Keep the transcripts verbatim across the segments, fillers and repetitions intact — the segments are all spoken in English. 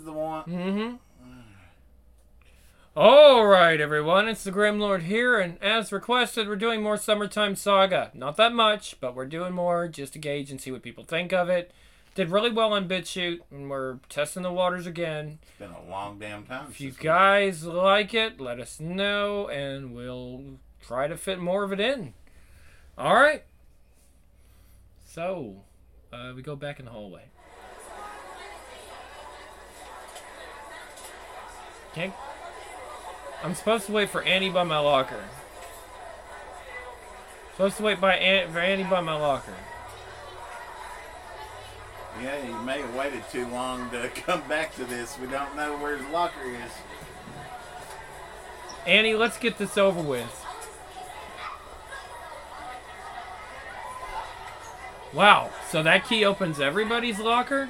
the one. Mm-hmm. Alright, everyone, it's the Grim Lord here, and as requested, we're doing more Summertime Saga. Not that much, but we're doing more just to gauge and see what people think of it. Did really well on BitChute, and we're testing the waters again. It's been a long damn time. If you guys like it, let us know, and we'll try to fit more of it in. Alright. So, uh, we go back in the hallway. Okay. I'm supposed to wait for Annie by my locker. Supposed to wait by An for Annie by my locker. Yeah, you may have waited too long to come back to this. We don't know where his locker is. Annie, let's get this over with. Wow, so that key opens everybody's locker?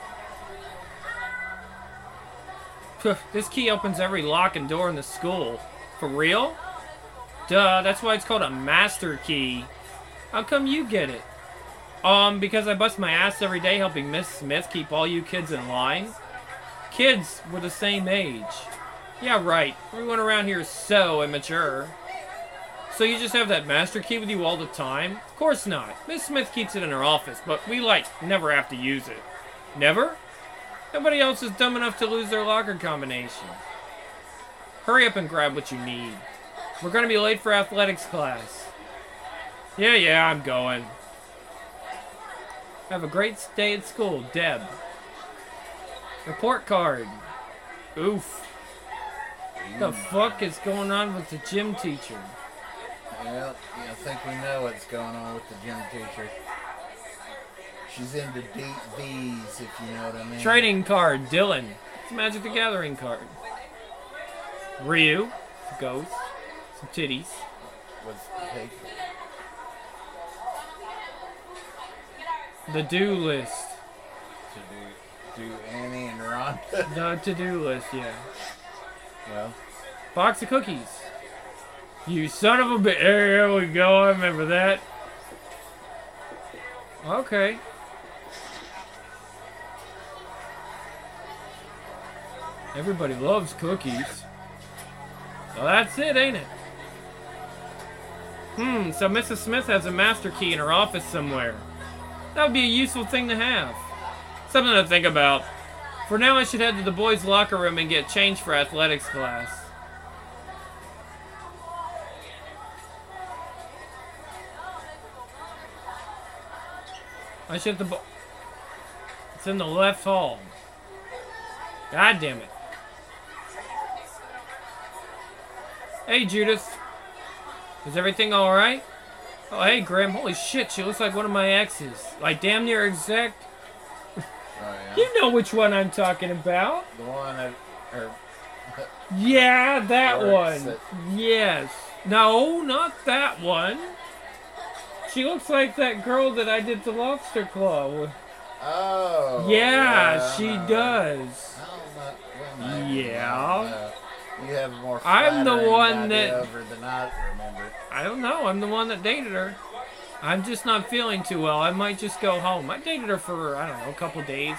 This key opens every lock and door in the school. For real? Duh, that's why it's called a master key. How come you get it? Um, because I bust my ass every day helping Miss Smith keep all you kids in line. Kids were the same age. Yeah, right. Everyone around here is so immature. So you just have that master key with you all the time? Of course not. Miss Smith keeps it in her office, but we, like, never have to use it. Never? Nobody else is dumb enough to lose their locker combination. Hurry up and grab what you need. We're going to be late for athletics class. Yeah, yeah, I'm going. Have a great day at school, Deb. Report card. Oof. What the fuck is going on with the gym teacher? Well, I think we know what's going on with the gym teacher. She's into deep V's, if you know what I mean. Trading card, Dylan. It's a Magic the Gathering card. Ryu, ghost, some titties. What's the paper? The do list. To do, do Annie and Rhonda. The to-do list, yeah. Well. Box of cookies. You son of a bitch. There we go, I remember that. Okay. Everybody loves cookies. So that's it, ain't it? Hmm, so Missus Smith has a master key in her office somewhere. That would be a useful thing to have. Something to think about. For now, I should head to the boys' locker room and get changed for athletics class. I should have the bo- It's in the left hall. God damn it. Hey, Judith. Is everything alright? Oh, hey, Grim. Holy shit, she looks like one of my exes. Like, damn near exact. Oh, yeah. You know which one I'm talking about. The one that... Or, Yeah, that Or one. is it- Yes. No, not that one. She looks like that girl that I did the lobster claw with. oh. Yeah, she uh, does. I don't know. Well, maybe. Yeah. Uh, you have a more I'm the flattering one idea that- of her than I remember. I don't know. I'm the one that dated her. I'm just not feeling too well. I might just go home. I dated her for, I don't know, a couple days.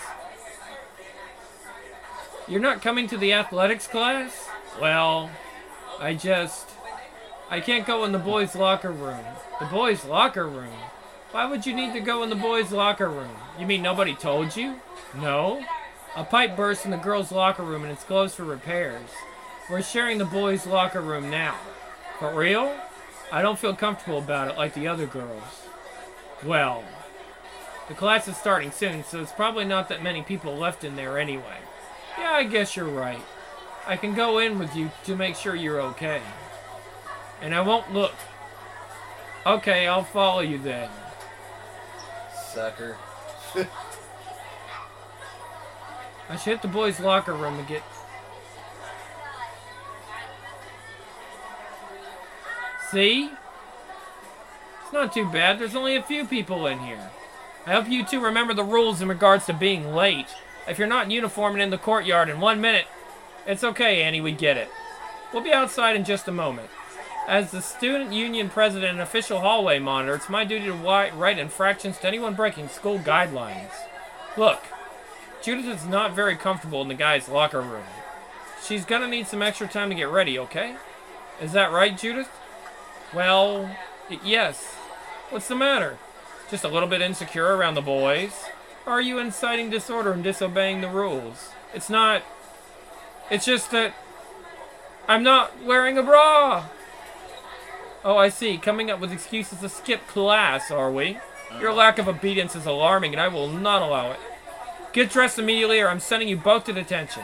You're not coming to the athletics class? Well, I just... I can't go in the boys' locker room. The boys' locker room? Why would you need to go in the boys' locker room? You mean nobody told you? No. A pipe burst in the girls' locker room and it's closed for repairs. We're sharing the boys' locker room now. For real? I don't feel comfortable about it like the other girls. Well, the class is starting soon, so it's probably not that many people left in there anyway. Yeah, I guess you're right. I can go in with you to make sure you're okay. And I won't look. Okay, I'll follow you then. Sucker. I should hit the boys' locker room and get... See? It's not too bad. There's only a few people in here. I hope you two remember the rules in regards to being late. If you're not in uniform and in the courtyard in one minute, it's okay, Annie, we get it. We'll be outside in just a moment. As the student union president and official hallway monitor, it's my duty to write infractions to anyone breaking school guidelines. Look, Judith is not very comfortable in the guys' locker room. She's gonna need some extra time to get ready, okay? Is that right, Judith? Well, y- yes. What's the matter? Just a little bit insecure around the boys? Or are you inciting disorder and disobeying the rules? It's not... It's just that... I'm not wearing a bra! Oh, I see. Coming up with excuses to skip class, are we? Your lack of obedience is alarming, and I will not allow it. Get dressed immediately, or I'm sending you both to detention.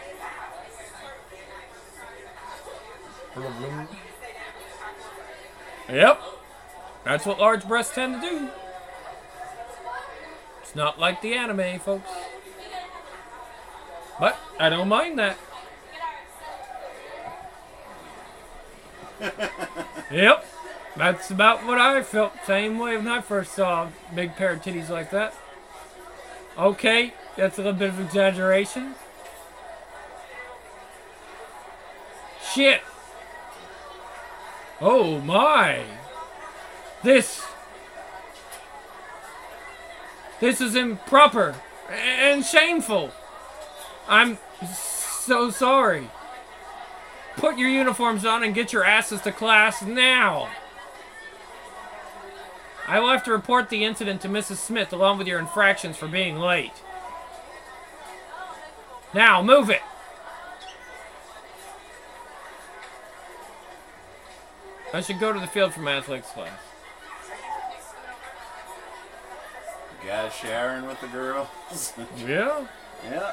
Yep. That's what large breasts tend to do. It's not like the anime, folks. But I don't mind that. Yep. That's about what I felt. Same way when I first saw a big pair of titties like that. Okay, that's a little bit of exaggeration. Shit. Oh my. This. This is improper and shameful. I'm so sorry. Put your uniforms on and get your asses to class now. I will have to report the incident to Missus Smith along with your infractions for being late. Now, move it. I should go to the field for my athletics class. The guy showering with the girls. Yeah? Yeah.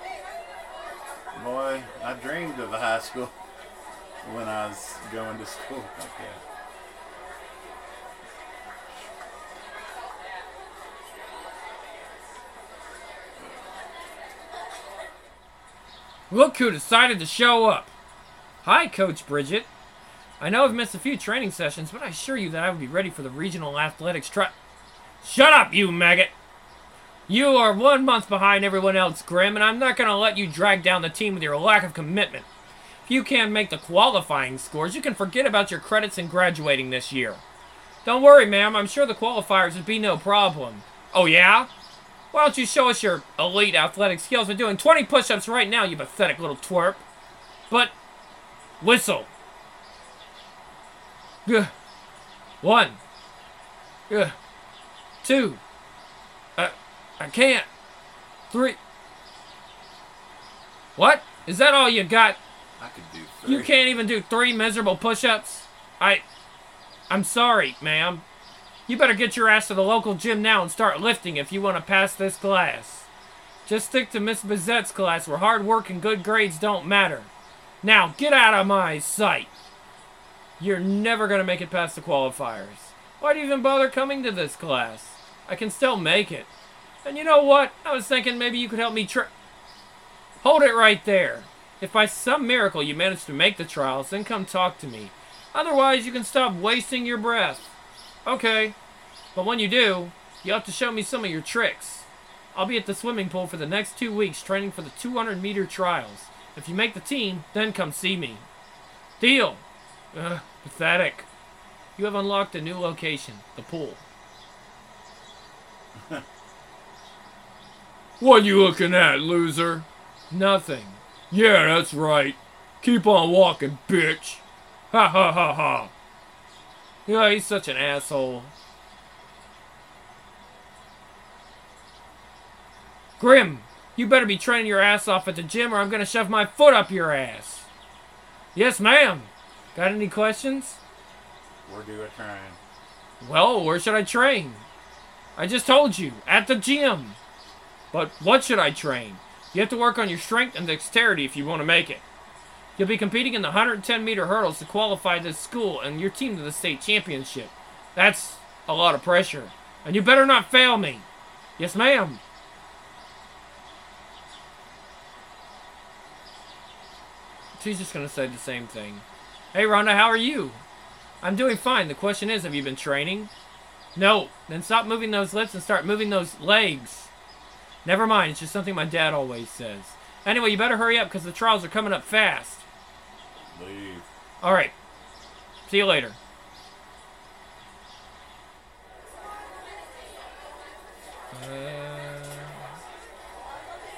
Boy, I dreamed of a high school when I was going to school like that. Look who decided to show up. Hi, Coach Bridget. I know I've missed a few training sessions, but I assure you that I will be ready for the regional athletics tri- Shut up, you maggot! You are one month behind everyone else, Grim, and I'm not going to let you drag down the team with your lack of commitment. If you can't make the qualifying scores, you can forget about your credits and graduating this year. Don't worry, ma'am. I'm sure the qualifiers would be no problem. Oh, yeah? Why don't you show us your elite athletic skills by doing twenty push-ups right now, you pathetic little twerp. But, whistle. Ugh. One. Ugh. Two. Uh, I can't. Three. What? Is that all you got? I could do three. You can't even do three miserable push-ups? I... I'm sorry, ma'am. You better get your ass to the local gym now and start lifting if you want to pass this class. Just stick to Miss Bizette's class where hard work and good grades don't matter. Now, get out of my sight. You're never going to make it past the qualifiers. Why do you even bother coming to this class? I can still make it. And you know what? I was thinking maybe you could help me try... Hold it right there. If by some miracle you manage to make the trials, then come talk to me. Otherwise, you can stop wasting your breath. Okay. But when you do, you'll have to show me some of your tricks. I'll be at the swimming pool for the next two weeks training for the two hundred meter trials. If you make the team, then come see me. Deal. Ugh, pathetic. You have unlocked a new location, the pool. What you looking at, loser? Nothing. Yeah, that's right. Keep on walking, bitch. Ha ha ha ha. Yeah, he's such an asshole. Grim, you better be training your ass off at the gym or I'm gonna shove my foot up your ass. Yes, ma'am. Got any questions? Where do I train? Well, where should I train? I just told you, at the gym. But what should I train? You have to work on your strength and dexterity if you want to make it. You'll be competing in the one hundred ten meter hurdles to qualify this school and your team to the state championship. That's a lot of pressure. And you better not fail me. Yes, ma'am. She's just going to say the same thing. Hey, Rhonda, how are you? I'm doing fine. The question is, have you been training? No. Then stop moving those lips and start moving those legs. Never mind. It's just something my dad always says. Anyway, you better hurry up because the trials are coming up fast. Leave. All right. See you later. Uh,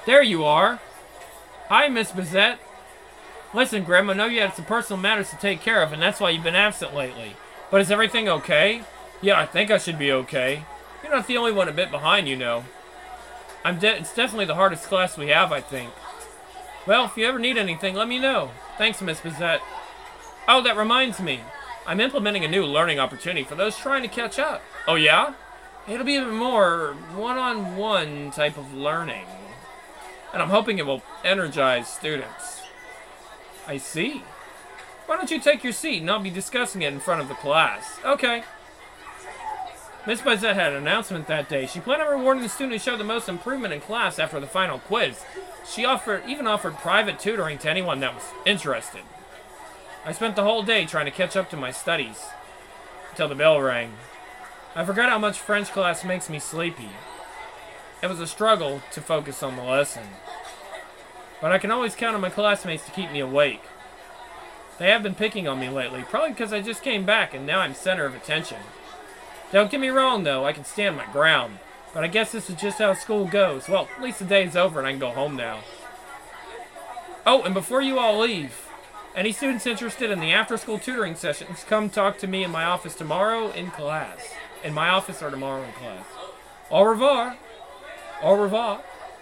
There you are. Hi, Miss Bizette. Listen, Grim, I know you had some personal matters to take care of, and that's why you've been absent lately. But is everything okay? Yeah, I think I should be okay. You're not the only one a bit behind, you know. I'm de- it's definitely the hardest class we have, I think. Well, if you ever need anything, let me know. Thanks, Miss Bizette. Oh, that reminds me. I'm implementing a new learning opportunity for those trying to catch up. Oh, yeah? It'll be a more one-on-one type of learning. And I'm hoping it will energize students. I see. Why don't you take your seat and I'll be discussing it in front of the class. Okay. Miss Bizette had an announcement that day. She planned on rewarding the student who showed the most improvement in class after the final quiz. She offered, even offered private tutoring to anyone that was interested. I spent the whole day trying to catch up to my studies until the bell rang. I forgot how much French class makes me sleepy. It was a struggle to focus on the lesson. But I can always count on my classmates to keep me awake. They have been picking on me lately, probably because I just came back and now I'm center of attention. Don't get me wrong though, I can stand my ground. But I guess this is just how school goes. Well, at least the day is over and I can go home now. Oh, and before you all leave, any students interested in the after-school tutoring sessions, come talk to me in my office tomorrow in class. In my office or tomorrow in class. Au revoir. Au revoir.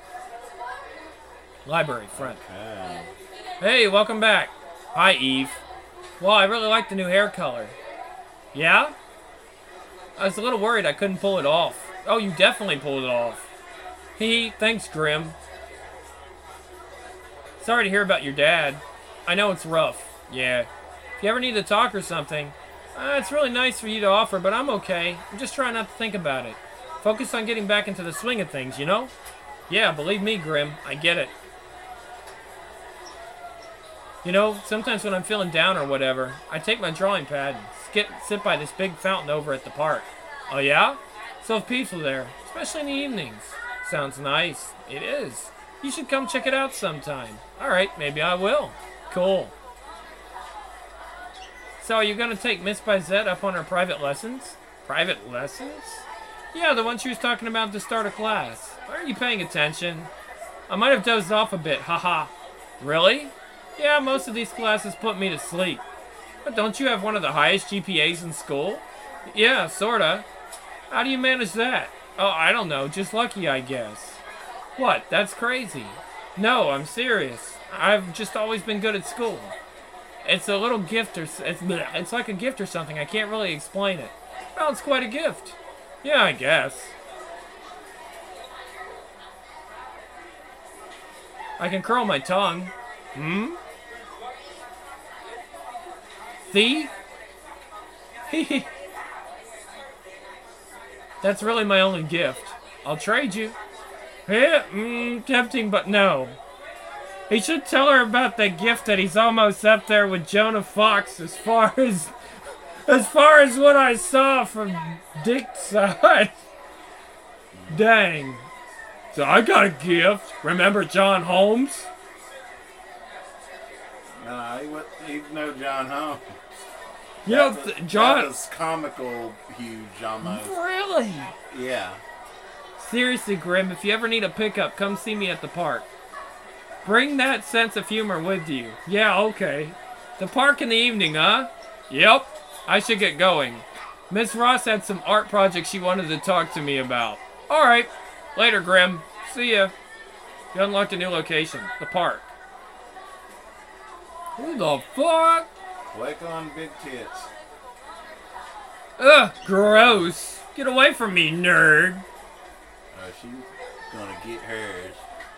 Library, front. Okay. Hey, welcome back. Hi, Eve. Well, I really like the new hair color. Yeah? I was a little worried I couldn't pull it off. Oh, you definitely pulled it off. Hee, thanks, Grim. Sorry to hear about your dad. I know it's rough. Yeah. If you ever need to talk or something, uh, it's really nice for you to offer, but I'm okay. I'm just trying not to think about it. Focus on getting back into the swing of things, you know? Yeah, believe me, Grim. I get it. You know, sometimes when I'm feeling down or whatever, I take my drawing pad and skip, sit by this big fountain over at the park. Oh yeah? So peaceful there, especially in the evenings. Sounds nice. It is. You should come check it out sometime. Alright, maybe I will. Cool. So are you going to take Miss Bizette up on her private lessons? Private lessons? Yeah, the one she was talking about at the start of class. Aren't you paying attention? I might have dozed off a bit, haha. Really? Yeah, most of these classes put me to sleep. But don't you have one of the highest G P As in school? Yeah, sorta. How do you manage that? Oh, I don't know. Just lucky, I guess. What? That's crazy. No, I'm serious. I've just always been good at school. It's a little gift or... It's, it's like a gift or something. I can't really explain it. Well, it's quite a gift. Yeah, I guess. I can curl my tongue. Hmm? See? Hee That's really my only gift. I'll trade you. Yeah, mm, tempting, but no. He should tell her about the gift that he's almost up there with Jonah Fox as far as... As far as what I saw from Dick's side. Dang. So I got a gift. Remember John Holmes? No, he was, he's no John Holmes. You know, That was- John... That was comical huge almost. Really? Yeah. Seriously, Grim, if you ever need a pickup, come see me at the park. Bring that sense of humor with you. Yeah, okay. The park in the evening, huh? Yep. I should get going. Miss Ross had some art projects she wanted to talk to me about. Alright. Later, Grim. See ya. You unlocked a new location. The park. Who the fuck? Click on big tits. Ugh, gross. Get away from me, nerd. Oh, she's gonna get hers.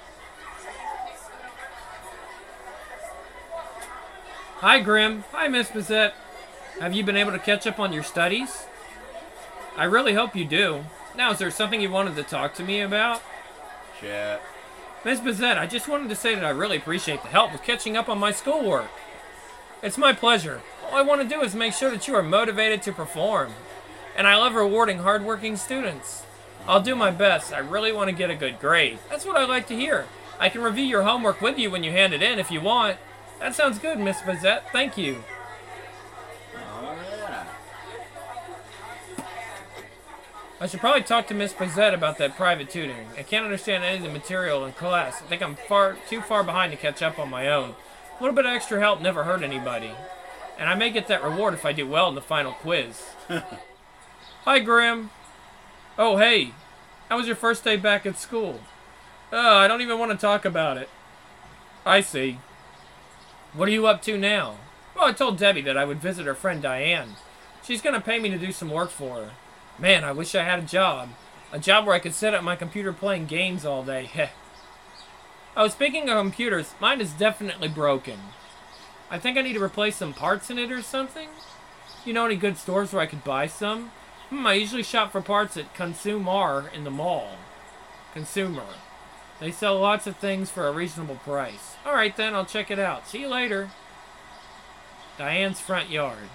Hi, Grim. Hi, Miss Bizette. Have you been able to catch up on your studies? I really hope you do. Now, is there something you wanted to talk to me about? Chat. Miss Bizette, I just wanted to say that I really appreciate the help with catching up on my schoolwork. It's my pleasure. All I want to do is make sure that you are motivated to perform. And I love rewarding hardworking students. I'll do my best. I really want to get a good grade. That's what I like to hear. I can review your homework with you when you hand it in if you want. That sounds good, Miss Bizette. Thank you. Oh, yeah. I should probably talk to Miss Bizette about that private tutoring. I can't understand any of the material in class. I think I'm far too far behind to catch up on my own. A little bit of extra help never hurt anybody. And I may get that reward if I do well in the final quiz. Hi, Grim. Oh, hey. How was your first day back at school? Oh, I don't even want to talk about it. I see. What are you up to now? Well, I told Debbie that I would visit her friend Diane. She's going to pay me to do some work for her. Man, I wish I had a job. A job where I could sit at my computer playing games all day. Heh. Oh, speaking of computers, mine is definitely broken. I think I need to replace some parts in it or something. You know any good stores where I could buy some? Hmm, I usually shop for parts at Consumer in the mall. Consumer. They sell lots of things for a reasonable price. Alright then, I'll check it out. See you later. Diane's front yard.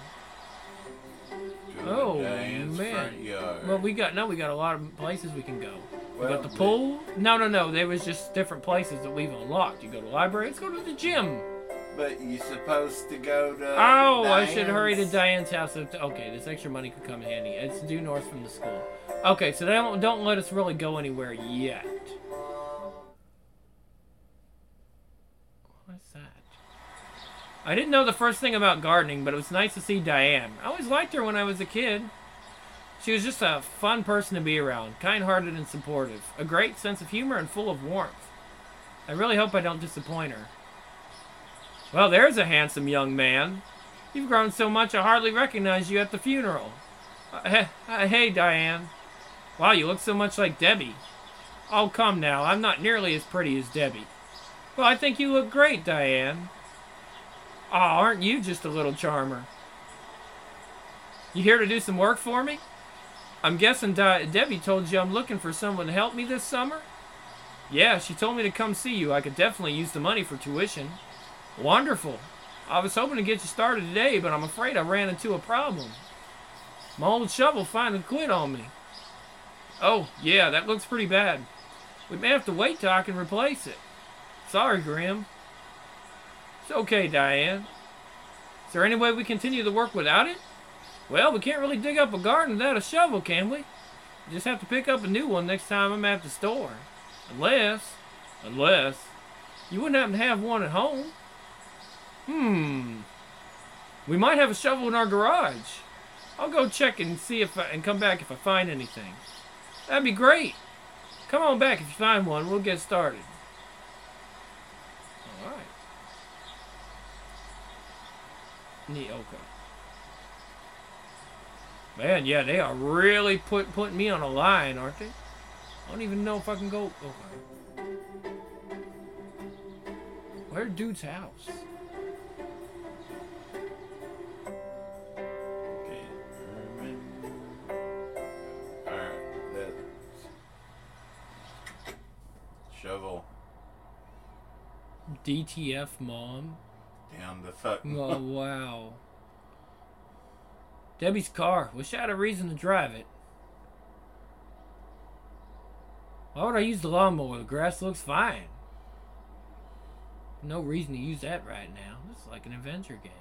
Oh, Diane's man. front yard. Well, we got, no, we got a lot of places we can go. We Well, got the but- pool. No, no, no. There was just different places that we've unlocked. You go to the library. Let's go to the gym. But you supposed to go to. Oh, I should hurry to Diane's? Diane's house. Okay, this extra money could come in handy. It's due north from the school. Okay, so they don't, don't let us really go anywhere yet. What's that? I didn't know the first thing about gardening, but it was nice to see Diane. I always liked her when I was a kid. She was just a fun person to be around, kind-hearted and supportive, a great sense of humor and full of warmth. I really hope I don't disappoint her. Well, there's a handsome young man. You've grown so much I hardly recognized you at the funeral. Uh, hey, uh, hey, Diane. Wow, you look so much like Debbie. Oh, come now, I'm not nearly as pretty as Debbie. Well, I think you look great, Diane. Aw, oh, aren't you just a little charmer? You here to do some work for me? I'm guessing Di- Debbie told you I'm looking for someone to help me this summer? Yeah, she told me to come see you. I could definitely use the money for tuition. Wonderful. I was hoping to get you started today, but I'm afraid I ran into a problem. My old shovel finally quit on me. Oh, yeah, that looks pretty bad. We may have to wait till I can replace it. Sorry, Grim. It's okay, Diane. Is there any way we continue the work without it? Well, we can't really dig up a garden without a shovel, can we? We just have to pick up a new one next time I'm at the store. Unless, unless, you wouldn't happen to have one at home. Hmm. We might have a shovel in our garage. I'll go check and see if I, and come back if I find anything. That'd be great. Come on back if you find one. We'll get started. All right. Neat. Okay. Man, yeah, they are really put putting me on a line, aren't they? I don't even know if I can go. Okay. Where's dude's house? Okay. Alright, that shovel D T F, mom. down the fucking. Oh wow. Debbie's car. Wish I had a reason to drive it. Why would I use the lawnmower? The grass looks fine. No reason to use that right now. This is like an adventure game.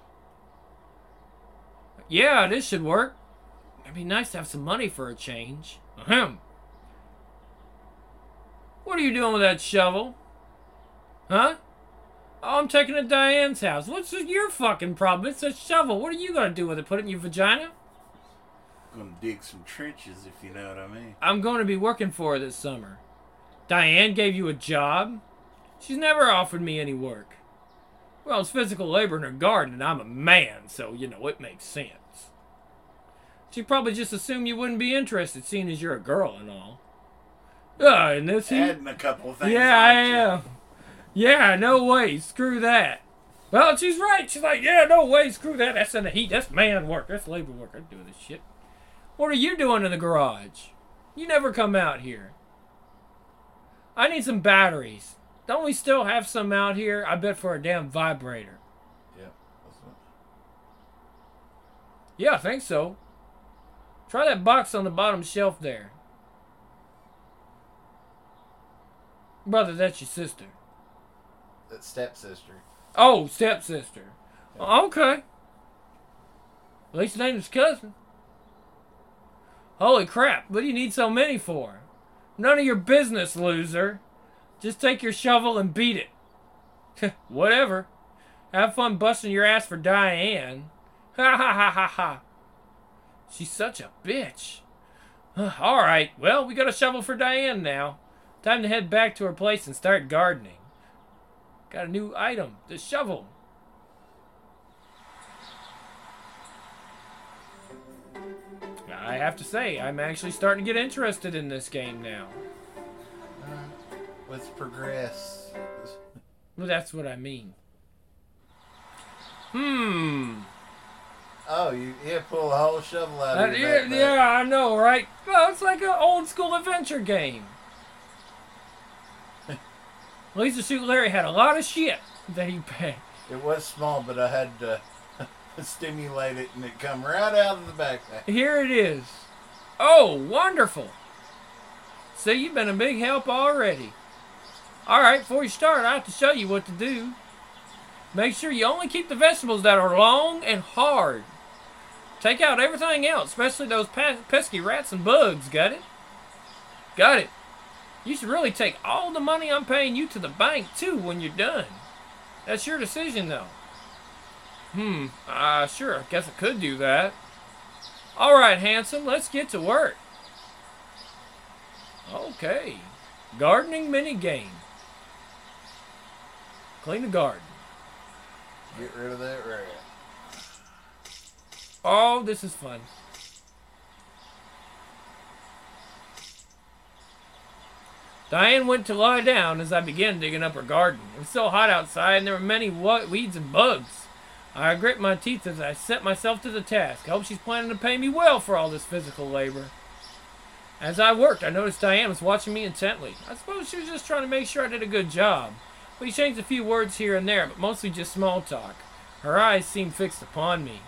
Yeah, this should work. It'd be nice to have some money for a change. Ahem. What are you doing with that shovel? Huh? Oh, I'm taking it to Diane's house. What's your fucking problem? It's a shovel. What are you gonna do with it? Put it in your vagina? Gonna dig some trenches, if you know what I mean. I'm going to be working for her this summer. Diane gave you a job? She's never offered me any work. Well, it's physical labor in her garden, and I'm a man, so, you know, it makes sense. She probably just assumed you wouldn't be interested, seeing as you're a girl and all. Ah, and this he... Adding a couple of things. Yeah, I aren't you? am. Yeah, no way. Screw that. Well, she's right. She's like, yeah, no way. Screw that. That's in the heat. That's man work. That's labor work. I do this shit. What are you doing in the garage? You never come out here. I need some batteries. Don't we still have some out here? I bet for a damn vibrator. Yeah, that's what. Yeah, I think so. Try that box on the bottom shelf there. Brother, that's your sister. That's stepsister. Oh, stepsister. Yeah. Okay. At least it ain't his cousin. Holy crap, what do you need so many for? None of your business, loser. Just take your shovel and beat it. Whatever. Have fun busting your ass for Diane. Ha ha ha ha ha. She's such a bitch. Alright, well, we got a shovel for Diane now. Time to head back to her place and start gardening. Got a new item, the shovel. I have to say, I'm actually starting to get interested in this game now. Uh, let's progress. Well, that's what I mean. Hmm. Oh, you yeah, pull a whole shovel out of Uh, your yeah, backpack. yeah, I know, right? Well, it's like an old school adventure game. Lisa Shoot Larry had a lot of shit that he paid. It was small, but I had to stimulate it, and it come right out of the backpack. Here it is. Oh, wonderful. See, you've been a big help already. Alright, before you start, I have to show you what to do. Make sure you only keep the vegetables that are long and hard. Take out everything else, especially those pesky rats and bugs, got it? Got it. You should really take all the money I'm paying you to the bank, too, when you're done. That's your decision, though. Hmm, uh, sure, I guess I could do that. Alright, handsome, let's get to work. Okay. Gardening mini game. Clean the garden. Get rid of that rat. Oh, this is fun. Diane went to lie down as I began digging up her garden. It was so hot outside and there were many weeds and bugs. I grit my teeth as I set myself to the task. I hope she's planning to pay me well for all this physical labor. As I worked, I noticed Diane was watching me intently. I suppose she was just trying to make sure I did a good job. We changed a few words here and there, but mostly just small talk. Her eyes seemed fixed upon me.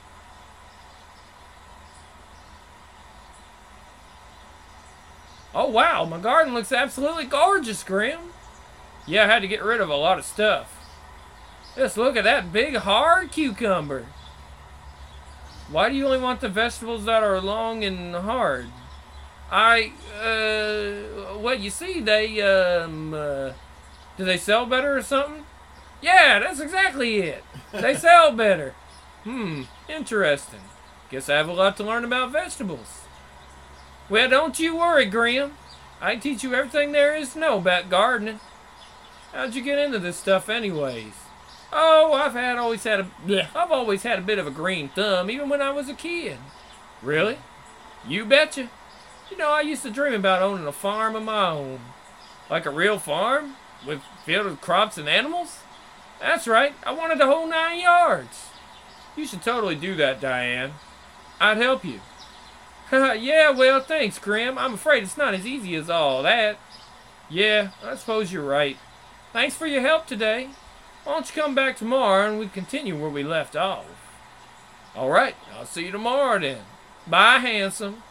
Oh wow, my garden looks absolutely gorgeous, Grim. Yeah, I had to get rid of a lot of stuff. Just look at that big hard cucumber. Why do you only want the vegetables that are long and hard? I, uh, well, you see, they, um, uh, do they sell better or something? Yeah, that's exactly it. They sell better. Hmm, interesting. Guess I have a lot to learn about vegetables. Well, don't you worry, Grim. I can teach you everything there is to know about gardening. How'd you get into this stuff anyways? Oh, I've had always had a bleh, I've always had a bit of a green thumb, even when I was a kid. Really? You betcha. You know, I used to dream about owning a farm of my own. Like a real farm? With filled with crops and animals? That's right, I wanted the whole nine yards. You should totally do that, Diane. I'd help you. Yeah, well, thanks, Grim. I'm afraid it's not as easy as all that. Yeah, I suppose you're right. Thanks for your help today. Why don't you come back tomorrow and we continue where we left off? Alright, I'll see you tomorrow then. Bye, handsome.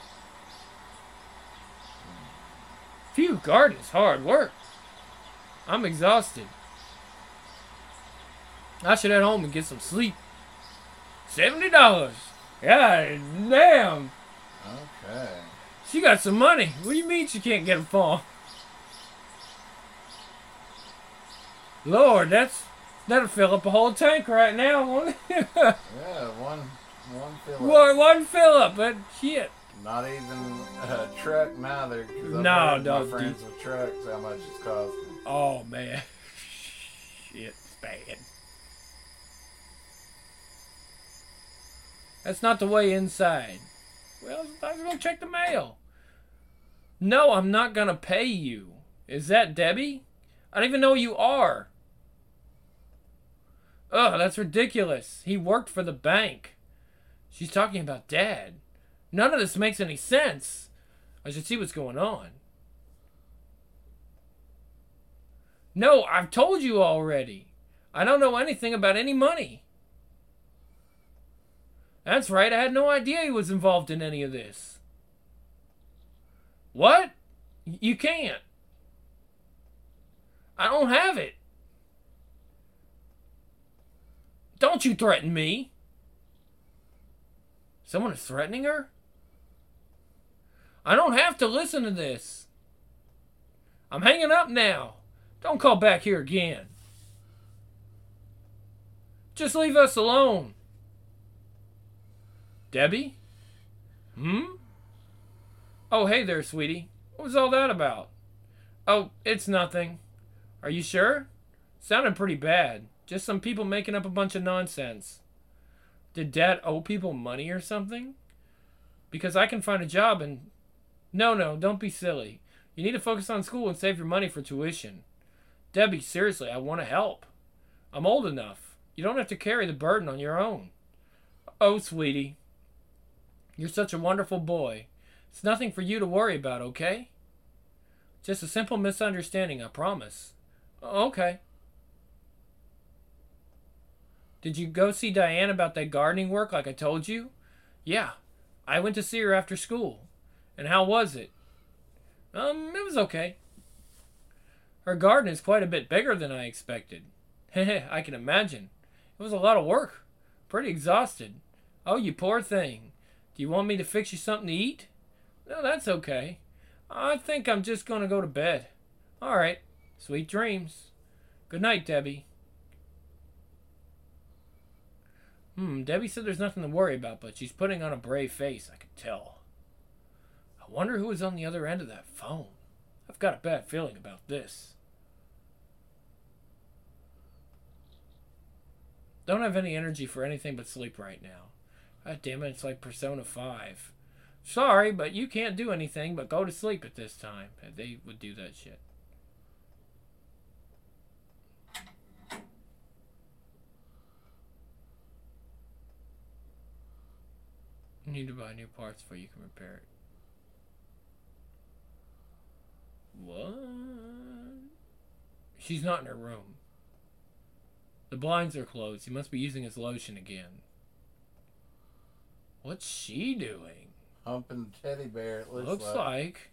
Phew, garden is hard work. I'm exhausted. I should head home and get some sleep. Seventy dollars. God damn. Okay. She got some money. What do you mean she can't get a farm? Lord, that's that'll fill up a whole tank right now, won't it? Yeah, one one fill up. One, one fill up, but shit. Not even a truck neither. 'Cause I've No, heard no, my friends with trucks how much it's costing. Oh man, shit's bad. That's not the way inside. Well, I was gonna check the mail. No, I'm not gonna pay you. Is that Debbie? I don't even know who you are. Ugh, that's ridiculous. He worked for the bank. She's talking about Dad. None of this makes any sense. I should see what's going on. No, I've told you already. I don't know anything about any money. That's right, I had no idea he was involved in any of this. What? You can't. I don't have it. Don't you threaten me. Someone is threatening her? I don't have to listen to this. I'm hanging up now. Don't call back here again. Just leave us alone. Debbie? Hmm? Oh, hey there, sweetie. What was all that about? Oh, it's nothing. Are you sure? Sounded pretty bad. Just some people making up a bunch of nonsense. Did Dad owe people money or something? Because I can find a job and... No, no, don't be silly. You need to focus on school and save your money for tuition. Debbie, seriously, I want to help. I'm old enough. You don't have to carry the burden on your own. Oh, sweetie. You're such a wonderful boy. It's nothing for you to worry about, okay? Just a simple misunderstanding, I promise. Okay. Did you go see Diane about that gardening work like I told you? Yeah. I went to see her after school. And how was it? Um, it was okay. Her garden is quite a bit bigger than I expected. Heh, I can imagine. It was a lot of work. Pretty exhausted. Oh, you poor thing. Do you want me to fix you something to eat? No, that's okay. I think I'm just going to go to bed. All right. Sweet dreams. Good night, Debbie. Hmm, Debbie said there's nothing to worry about, but she's putting on a brave face, I can tell. I wonder who was on the other end of that phone. I've got a bad feeling about this. Don't have any energy for anything but sleep right now. God damn it, it's like Persona five. Sorry, but you can't do anything but go to sleep at this time. They would do that shit. You need to buy new parts before you can repair it. What? She's not in her room. The blinds are closed. He must be using his lotion again. What's she doing? Humping teddy bear, it looks, Looks like. like.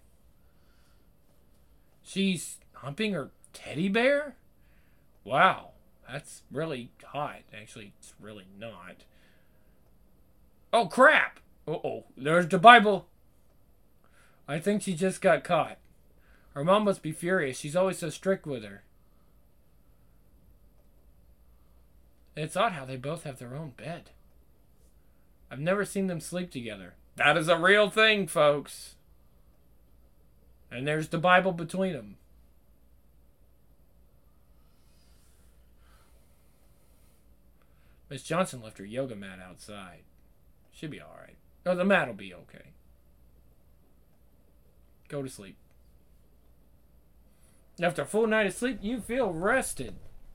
She's humping her teddy bear? Wow. That's really hot. Actually, it's really not. Oh, crap! Uh-oh. There's the Bible. I think she just got caught. Her mom must be furious. She's always so strict with her. It's odd how they both have their own bed. I've never seen them sleep together. That is a real thing, folks. And there's the Bible between them. Miss Johnson left her yoga mat outside. She'll be alright. No, the mat will be okay. Go to sleep. After a full night of sleep, you feel rested.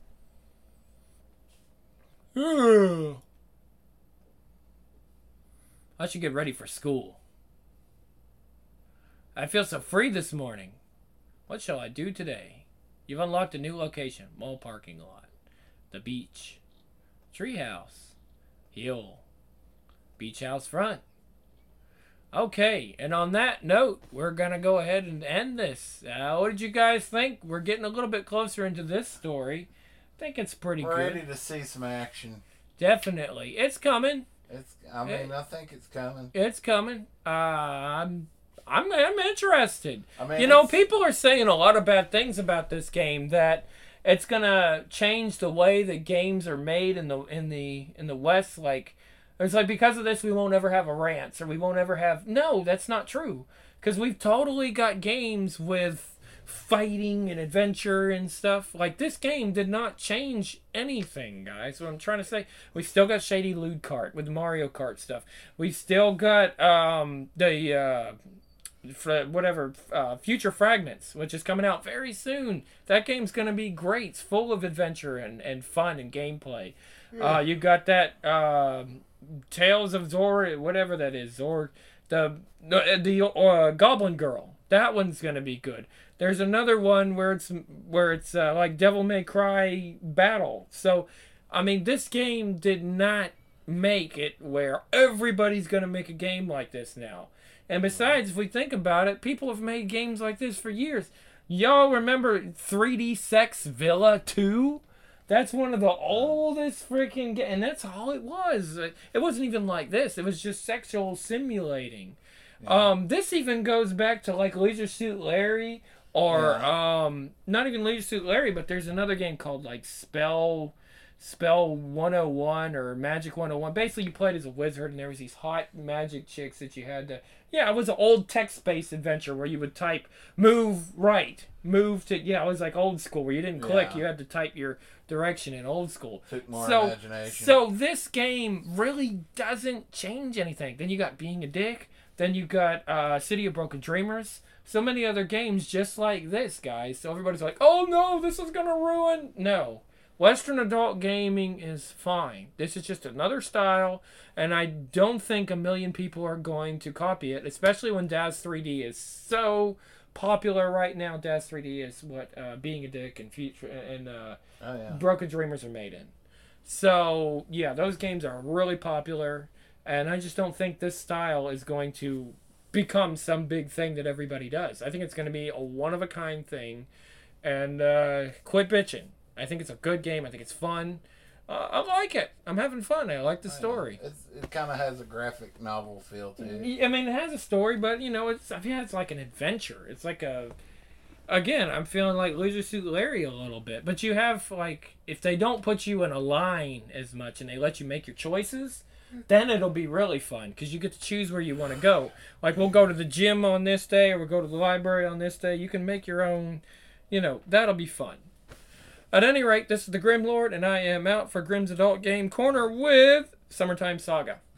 I should get ready for school. I feel so free this morning. What shall I do today? You've unlocked a new location. Mall parking lot. The beach. Treehouse. Hill. Beach house front. Okay, and on that note, we're going to go ahead and end this. Uh, what did you guys think? We're getting a little bit closer into this story. I think it's pretty We're good. ready to see some action. Definitely. It's coming. It's. I mean, It- I think it's coming. It's coming. Uh, I'm, I'm, I'm interested. I mean, You know, it's- people are saying a lot of bad things about this game. That it's gonna change the way that games are made in the in the in the West. Like, it's like because of this, we won't ever have a rants or we won't ever have. No, that's not true. Because we've totally got games with fighting and adventure and stuff. Like, this game did not change anything, guys. What I'm trying to say, we still got Shady Loot Kart with the Mario Kart stuff. We still got um, the uh, f- whatever uh, Future Fragments, which is coming out very soon. That game's gonna be great. It's full of adventure and, and fun and gameplay. Yeah. Uh, you got that uh, Tales of Zor, whatever that is, Zor, the the, the uh, Goblin Girl. That one's gonna be good. There's another one where it's where it's uh, like Devil May Cry Battle. So, I mean, this game did not make it where everybody's gonna make a game like this now. And besides, if we think about it, people have made games like this for years. Y'all remember three D Sex Villa two? That's one of the oldest freaking games, and that's all it was. It wasn't even like this. It was just sexual simulating. Yeah. Um, this even goes back to like Leisure Suit Larry, or Yeah. um, not even Leisure Suit Larry, but there's another game called like Spell, Spell one oh one or Magic one oh one. Basically, you played as a wizard, and there was these hot magic chicks that you had to. Yeah, it was an old text-based adventure where you would type move right, move to. Yeah, it was like old school where you didn't click; Yeah. you had to type your direction in old school. Took more so, imagination. So this game really doesn't change anything. Then you got Being a Dick. Then you got uh, City of Broken Dreamers. So many other games just like this, guys. So everybody's like, oh no, this is going to ruin. No. Western adult gaming is fine. This is just another style. And I don't think a million people are going to copy it, especially when Daz three D is so popular right now. Daz three D is what uh, Being a Dick and, Future, and uh, Oh yeah. Broken Dreamers are made in. So, yeah, those games are really popular. And I just don't think this style is going to become some big thing that everybody does. I think it's going to be a one-of-a-kind thing. And uh, quit bitching. I think it's a good game. I think it's fun. Uh, I like it. I'm having fun. I like the story. It's, it kind of has a graphic novel feel to it. I mean, it has a story, but, you know, it's yeah, it's like an adventure. It's like a... Again, I'm feeling like Leisure Suit Larry a little bit. But you have, like... If they don't put you in a line as much and they let you make your choices... Then it'll be really fun because you get to choose where you want to go. Like, we'll go to the gym on this day or we'll go to the library on this day. You can make your own, you know, that'll be fun. At any rate, this is the Grim Lord, and I am out for Grim's Adult Game Corner with Summertime Saga.